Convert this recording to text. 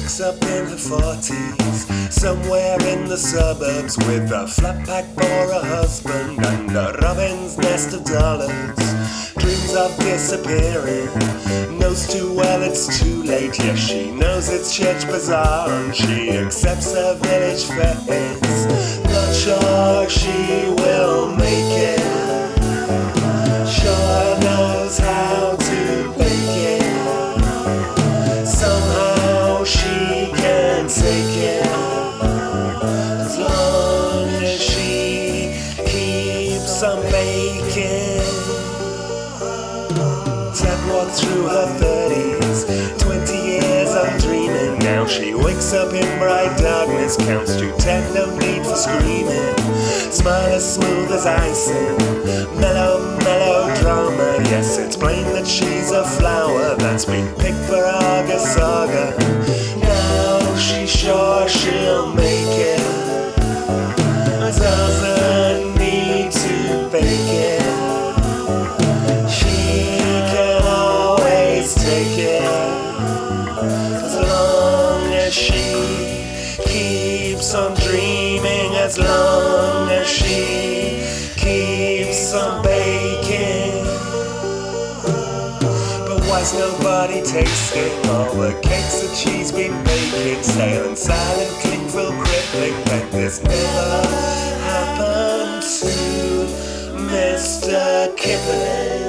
wakes up in her 40s, somewhere in the suburbs, with a flat pack for a husband and a robin's nest of dollars. Dreams of disappearing, knows too well it's too late. Yes, she knows it's church bazaar and she accepts her village face. Not sure she will make it, sure knows how to fake it. Somehow she can take it, as long as she keeps on making. Ted walked through her 30s, 20 years of dreaming. Now she wakes up in bright darkness, counts to 10, no need for screaming. Smile as smooth as icing, mellow, mellow drama. Yes, it's plain that she's a flower that's been picked for August saga. Now she's sure she'll make it, doesn't need to fake it. She can always take it, as long as she keeps on dreaming, as long as she keeps on baking. But why's nobody tasting all the cakes that she's been baking? Sailing silent, clickful, crippling, like this never happened to Mr. Kipling.